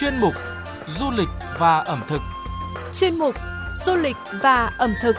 chuyên mục Du lịch và ẩm thực. Chuyên mục Du lịch và ẩm thực.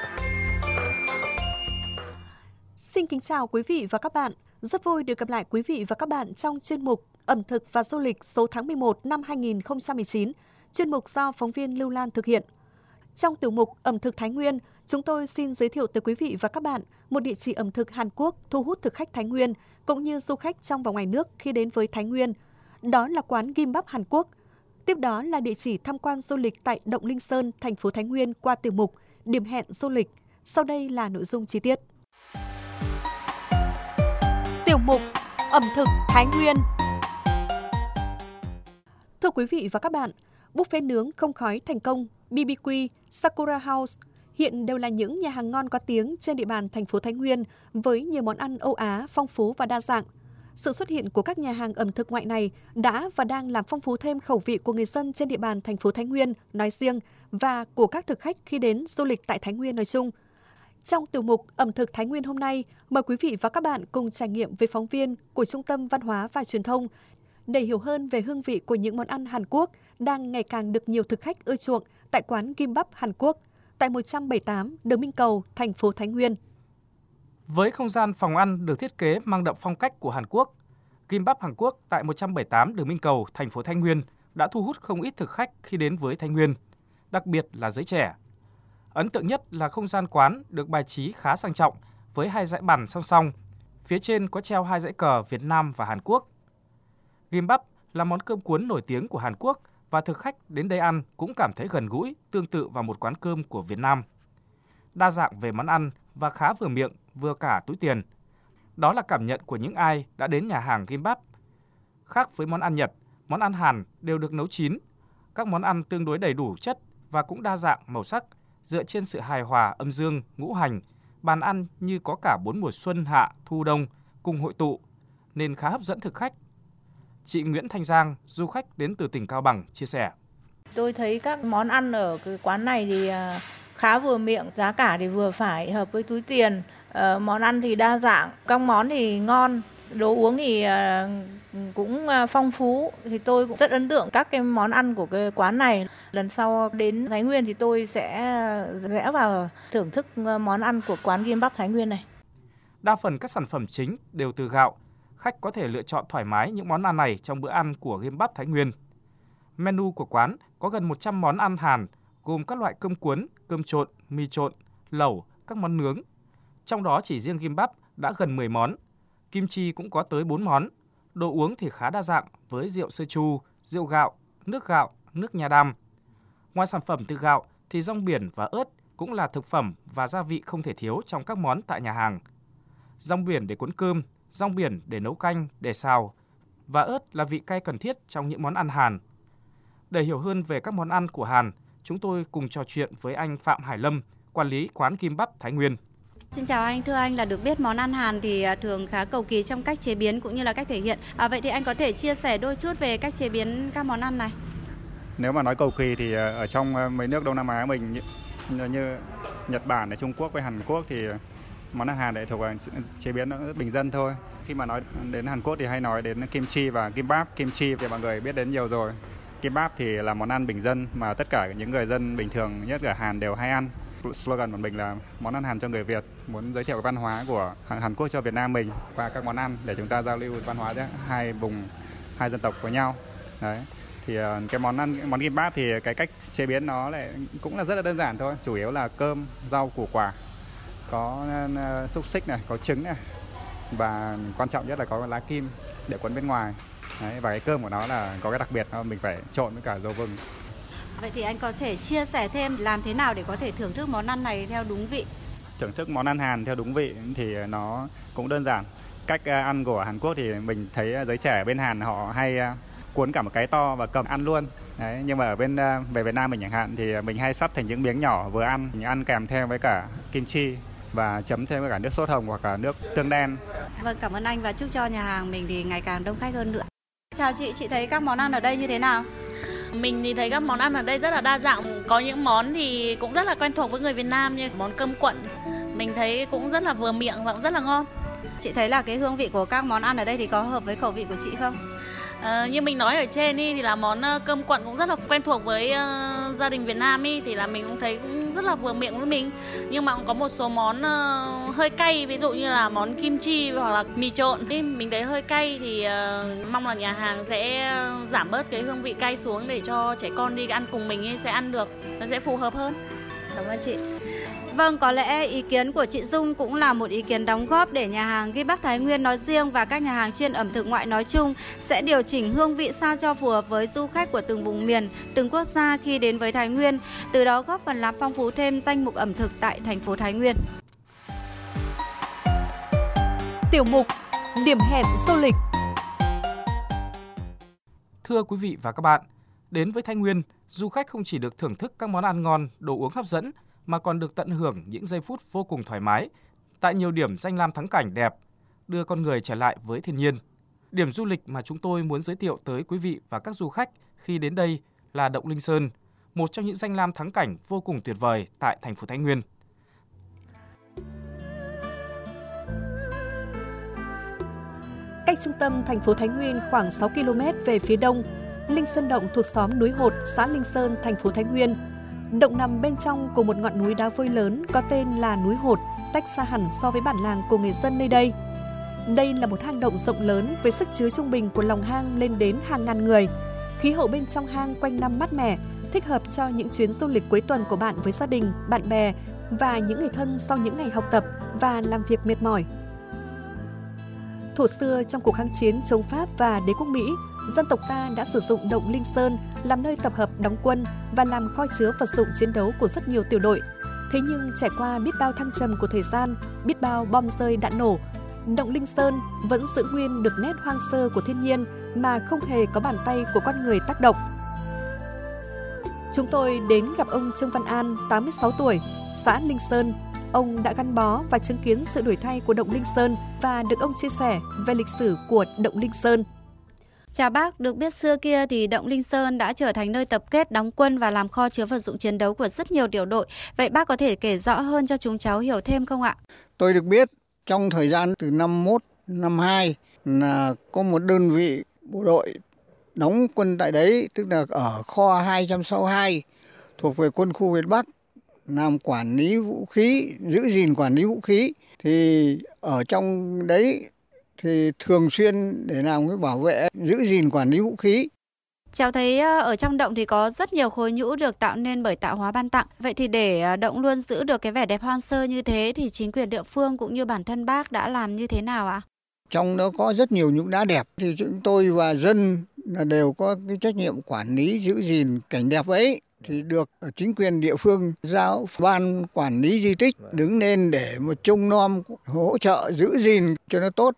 Xin kính chào quý vị và các bạn. Rất vui được gặp lại quý vị và các bạn trong chuyên mục Ẩm thực và Du lịch số tháng 11 năm 2019, chuyên mục do phóng viên Lưu Lan thực hiện. Trong tiểu mục Ẩm thực Thái Nguyên, chúng tôi xin giới thiệu tới quý vị và các bạn một địa chỉ ẩm thực Hàn Quốc thu hút thực khách Thái Nguyên cũng như du khách trong và ngoài nước khi đến với Thái Nguyên. Đó là quán Gimbap Hàn Quốc. Tiếp đó là địa chỉ tham quan du lịch tại Động Linh Sơn, thành phố Thái Nguyên qua tiểu mục Điểm hẹn du lịch. Sau đây là nội dung chi tiết. Tiểu mục Ẩm thực Thái Nguyên. Thưa quý vị và các bạn, buffet nướng không khói thành công, BBQ, Sakura House hiện đều là những nhà hàng ngon có tiếng trên địa bàn thành phố Thái Nguyên với nhiều món ăn Âu Á phong phú và đa dạng. Sự xuất hiện của các nhà hàng ẩm thực ngoại này đã và đang làm phong phú thêm khẩu vị của người dân trên địa bàn thành phố Thái Nguyên nói riêng và của các thực khách khi đến du lịch tại Thái Nguyên nói chung. Trong tiểu mục Ẩm thực Thái Nguyên hôm nay, mời quý vị và các bạn cùng trải nghiệm với phóng viên của Trung tâm Văn hóa và Truyền thông để hiểu hơn về hương vị của những món ăn Hàn Quốc đang ngày càng được nhiều thực khách ưa chuộng tại quán Gimbap Hàn Quốc tại 178 Đường Minh Cầu, thành phố Thái Nguyên. Với không gian phòng ăn được thiết kế mang đậm phong cách của Hàn Quốc, Gimbap Hàn Quốc tại 178 Đường Minh Cầu, thành phố Thái Nguyên đã thu hút không ít thực khách khi đến với Thái Nguyên, đặc biệt là giới trẻ. Ấn tượng nhất là không gian quán được bài trí khá sang trọng với 2 dãy bàn song song, phía trên có treo 2 dãy cờ Việt Nam và Hàn Quốc. Gimbap là món cơm cuốn nổi tiếng của Hàn Quốc và thực khách đến đây ăn cũng cảm thấy gần gũi, tương tự vào một quán cơm của Việt Nam. Đa dạng về món ăn và khá vừa miệng, vừa cả túi tiền. Đó là cảm nhận của những ai đã đến nhà hàng Gimbap. Khác với món ăn Nhật, món ăn Hàn đều được nấu chín. Các món ăn tương đối đầy đủ chất và cũng đa dạng màu sắc, dựa trên sự hài hòa âm dương, ngũ hành. Bàn ăn như có cả 4 mùa xuân, hạ, thu, đông cùng hội tụ, nên khá hấp dẫn thực khách. Chị Nguyễn Thanh Giang, du khách đến từ tỉnh Cao Bằng, chia sẻ. Tôi thấy các món ăn ở cái quán này thì khá vừa miệng, giá cả thì vừa phải, hợp với túi tiền. Món ăn thì đa dạng, các món thì ngon, đồ uống thì cũng phong phú. Thì tôi cũng rất ấn tượng các cái món ăn của cái quán này. Lần sau đến Thái Nguyên thì tôi sẽ rẽ vào thưởng thức món ăn của quán Gimbap Thái Nguyên này. Đa phần các sản phẩm chính đều từ gạo. Khách có thể lựa chọn thoải mái những món ăn này trong bữa ăn của Gimbap Thái Nguyên. Menu của quán có gần 100 món ăn Hàn, gồm các loại cơm cuốn, cơm trộn, mì trộn, lẩu, các món nướng. Trong đó chỉ riêng Gimbap đã gần 10 món. Kim chi cũng có tới 4 món. Đồ uống thì khá đa dạng với rượu soju, rượu gạo, nước nha đam. Ngoài sản phẩm từ gạo thì rong biển và ớt cũng là thực phẩm và gia vị không thể thiếu trong các món tại nhà hàng. Rong biển để cuốn cơm, rong biển để nấu canh, để xào và ớt là vị cay cần thiết trong những món ăn Hàn. Để hiểu hơn về các món ăn của Hàn, chúng tôi cùng trò chuyện với anh Phạm Hải Lâm, quản lý quán Gimbap Thái Nguyên. Xin chào anh, thưa anh là được biết món ăn Hàn thì thường khá cầu kỳ trong cách chế biến cũng như là cách thể hiện. Vậy thì anh có thể chia sẻ đôi chút về cách chế biến các món ăn này? Nếu mà nói cầu kỳ thì ở trong mấy nước Đông Nam Á mình như Nhật Bản, Trung Quốc với Hàn Quốc thì món ăn Hàn để thuộc vào chế biến nó rất bình dân thôi. Khi mà nói đến Hàn Quốc thì hay nói đến kim chi và gimbap. Kim chi thì mọi người biết đến nhiều rồi. Gimbap thì là món ăn bình dân mà tất cả những người dân bình thường nhất ở Hàn đều hay ăn. Slogan của mình là món ăn Hàn cho người Việt, muốn giới thiệu văn hóa của Hàn Quốc cho Việt Nam mình qua các món ăn để chúng ta giao lưu văn hóa giữa hai vùng, hai dân tộc với nhau. Đấy. Thì cái món gimbap thì cái cách chế biến nó lại cũng là rất là đơn giản thôi, chủ yếu là cơm, rau, củ quả, có xúc xích này, có trứng này và quan trọng nhất là có lá kim để cuốn bên ngoài. Đấy, và cái cơm của nó là có cái đặc biệt là mình phải trộn với cả dầu vừng. Vậy thì anh có thể chia sẻ thêm làm thế nào để có thể thưởng thức món ăn này theo đúng vị? Thưởng thức món ăn Hàn theo đúng vị thì nó cũng đơn giản. Cách ăn của Hàn Quốc thì mình thấy giới trẻ bên Hàn họ hay cuốn cả một cái to và cầm ăn luôn. Đấy, nhưng mà ở bên về Việt Nam mình chẳng hạn thì mình hay sắp thành những miếng nhỏ vừa ăn, mình ăn kèm theo với cả kim chi và chấm thêm với cả nước sốt hồng hoặc là nước tương đen. Vâng, cảm ơn anh và chúc cho nhà hàng mình thì ngày càng đông khách hơn nữa. Chào chị thấy các món ăn ở đây như thế nào? Mình thì thấy các món ăn ở đây rất là đa dạng. Có những món thì cũng rất là quen thuộc với người Việt Nam như món cơm cuộn. Mình thấy cũng rất là vừa miệng và cũng rất là ngon. Chị thấy là cái hương vị của các món ăn ở đây thì có hợp với khẩu vị của chị không? Như mình nói ở trên thì là món cơm cuộn cũng rất là quen thuộc với gia đình Việt Nam thì là mình cũng thấy cũng rất là vừa miệng với mình. Nhưng mà cũng có một số món hơi cay, ví dụ như là món kim chi hoặc là mì trộn mình thấy hơi cay thì mong là nhà hàng sẽ giảm bớt cái hương vị cay xuống để cho trẻ con đi ăn cùng mình sẽ ăn được, nó sẽ phù hợp hơn. Cảm ơn chị. Vâng, có lẽ ý kiến của chị Dung cũng là một ý kiến đóng góp để nhà hàng Gimbap Thái Nguyên nói riêng và các nhà hàng chuyên ẩm thực ngoại nói chung sẽ điều chỉnh hương vị sao cho phù hợp với du khách của từng vùng miền, từng quốc gia khi đến với Thái Nguyên, từ đó góp phần làm phong phú thêm danh mục ẩm thực tại thành phố Thái Nguyên. Tiểu mục Điểm hẹn du lịch. Thưa quý vị và các bạn, đến với Thái Nguyên, du khách không chỉ được thưởng thức các món ăn ngon, đồ uống hấp dẫn, mà còn được tận hưởng những giây phút vô cùng thoải mái tại nhiều điểm danh lam thắng cảnh đẹp, đưa con người trở lại với thiên nhiên. Điểm du lịch mà chúng tôi muốn giới thiệu tới quý vị và các du khách khi đến đây là Động Linh Sơn, một trong những danh lam thắng cảnh vô cùng tuyệt vời tại thành phố Thái Nguyên. Cách trung tâm thành phố Thái Nguyên khoảng 6 km về phía đông, Linh Sơn Động thuộc xóm Núi Hột, xã Linh Sơn, thành phố Thái Nguyên. Động nằm bên trong của một ngọn núi đá vôi lớn có tên là núi Hột, tách xa hẳn so với bản làng của người dân nơi đây. Đây là một hang động rộng lớn với sức chứa trung bình của lòng hang lên đến hàng ngàn người. Khí hậu bên trong hang quanh năm mát mẻ, thích hợp cho những chuyến du lịch cuối tuần của bạn với gia đình, bạn bè và những người thân sau những ngày học tập và làm việc mệt mỏi. Thuở xưa trong cuộc kháng chiến chống Pháp và đế quốc Mỹ, dân tộc ta đã sử dụng Động Linh Sơn làm nơi tập hợp đóng quân và làm kho chứa vật dụng chiến đấu của rất nhiều tiểu đội. Thế nhưng trải qua biết bao thăng trầm của thời gian, biết bao bom rơi đạn nổ, Động Linh Sơn vẫn giữ nguyên được nét hoang sơ của thiên nhiên mà không hề có bàn tay của con người tác động. Chúng tôi đến gặp ông Trương Văn An, 86 tuổi, xã Linh Sơn. Ông đã gắn bó và chứng kiến sự đổi thay của Động Linh Sơn và được ông chia sẻ về lịch sử của Động Linh Sơn. Chào bác, được biết xưa kia thì Động Linh Sơn đã trở thành nơi tập kết đóng quân và làm kho chứa vật dụng chiến đấu của rất nhiều tiểu đội. Vậy bác có thể kể rõ hơn cho chúng cháu hiểu thêm không ạ? Tôi được biết trong thời gian từ năm 51, năm 2 là có một đơn vị bộ đội đóng quân tại đấy, tức là ở kho 262 thuộc về quân khu Việt Bắc, làm quản lý vũ khí, giữ gìn quản lý vũ khí. Thì ở trong đấy thì thường xuyên để làm cái bảo vệ, giữ gìn quản lý vũ khí. Cháu thấy ở trong động thì có rất nhiều khối nhũ được tạo nên bởi tạo hóa ban tặng. Vậy thì để động luôn giữ được cái vẻ đẹp hoang sơ như thế thì chính quyền địa phương cũng như bản thân bác đã làm như thế nào ạ? Trong đó có rất nhiều nhũ đá đẹp thì chúng tôi và dân đều có cái trách nhiệm quản lý, giữ gìn cảnh đẹp ấy. Thì được chính quyền địa phương giao ban quản lý di tích đứng lên để một trông nom hỗ trợ giữ gìn cho nó tốt.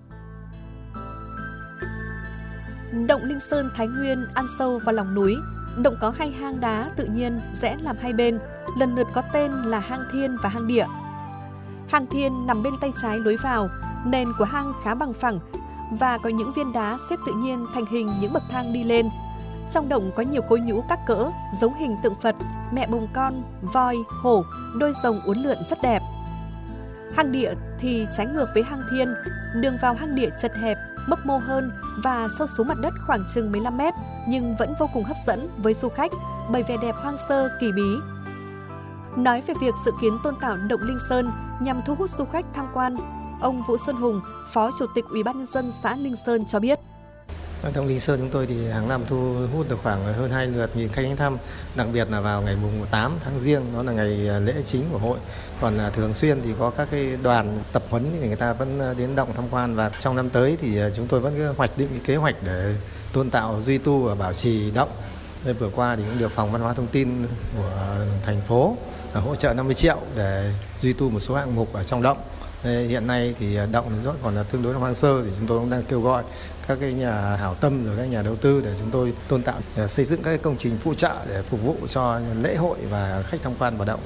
Động Linh Sơn Thái Nguyên ăn sâu vào lòng núi. Động có 2 hang đá tự nhiên rẽ làm hai bên, lần lượt có tên là hang Thiên và hang Địa. Hang Thiên nằm bên tay trái lối vào, nền của hang khá bằng phẳng và có những viên đá xếp tự nhiên thành hình những bậc thang đi lên. Trong động có nhiều khối nhũ các cỡ, dấu hình tượng Phật, mẹ bồng con, voi, hổ, đôi rồng uốn lượn rất đẹp. Hang Địa thì trái ngược với hang Thiên, đường vào hang Địa chật hẹp, mấp mô hơn và sâu xuống mặt đất khoảng chừng 15 mét, nhưng vẫn vô cùng hấp dẫn với du khách bởi vẻ đẹp hoang sơ kỳ bí. Nói về việc dự kiến tôn tạo Động Linh Sơn nhằm thu hút du khách tham quan, ông Vũ Xuân Hùng, Phó Chủ tịch Ủy ban nhân dân xã Linh Sơn cho biết. Động Linh Sơn chúng tôi thì hàng năm thu hút được khoảng hơn 2 lượt nghìn khách đến thăm, đặc biệt là vào ngày mùng 8 tháng Giêng, đó là ngày lễ chính của hội. Còn thường xuyên thì có các cái đoàn tập huấn thì người ta vẫn đến động tham quan, và trong năm tới thì chúng tôi vẫn hoạch định cái kế hoạch để tôn tạo, duy tu và bảo trì động. Vừa qua thì cũng được Phòng Văn hóa Thông tin của thành phố hỗ trợ 50 triệu để duy tu một số hạng mục ở trong động. Hiện nay thì động còn là tương đối là hoang sơ, thì chúng tôi cũng đang kêu gọi các cái nhà hảo tâm rồi các nhà đầu tư để chúng tôi tôn tạo, xây dựng các cái công trình phụ trợ để phục vụ cho lễ hội và khách tham quan vào động.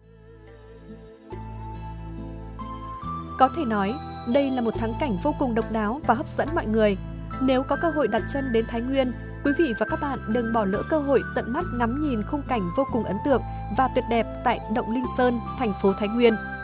Có thể nói, đây là một thắng cảnh vô cùng độc đáo và hấp dẫn mọi người. Nếu có cơ hội đặt chân đến Thái Nguyên, quý vị và các bạn đừng bỏ lỡ cơ hội tận mắt ngắm nhìn khung cảnh vô cùng ấn tượng và tuyệt đẹp tại Động Linh Sơn, thành phố Thái Nguyên.